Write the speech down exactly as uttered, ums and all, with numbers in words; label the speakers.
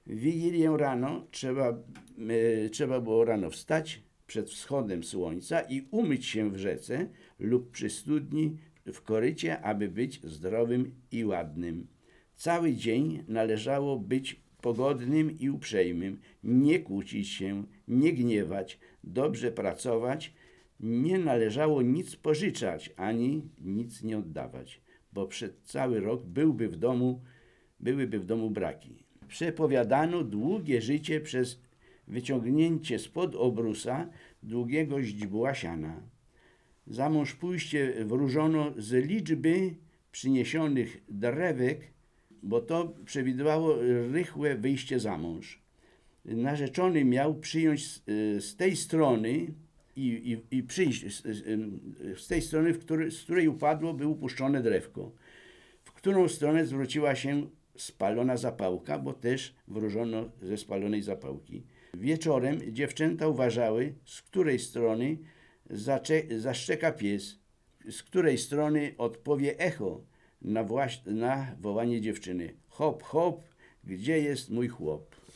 Speaker 1: W Wigilię rano trzeba, e, trzeba było rano wstać przed wschodem słońca i umyć się w rzece lub przy studni w korycie, aby być zdrowym i ładnym. Cały dzień należało być pogodnym i uprzejmym, nie kłócić się, nie gniewać, dobrze pracować. Nie należało nic pożyczać, ani nic nie oddawać, bo przez cały rok byłby w domu, byłyby w domu braki. Przepowiadano długie życie przez wyciągnięcie spod obrusa długiego źdźbła siana. Za mąż pójście wróżono z liczby przyniesionych drewek, bo to przewidywało rychłe wyjście za mąż. Narzeczony miał przyjąć z, z tej strony i, i, i przyjść z, z tej strony, w który, z której upadło, by upuszczone drewko. W którą stronę zwróciła się spalona zapałka, bo też wróżono ze spalonej zapałki. Wieczorem dziewczęta uważały, z której strony zacze- zaszczeka pies, z której strony odpowie echo na, właś- na wołanie dziewczyny. Hop, hop, gdzie jest mój chłop?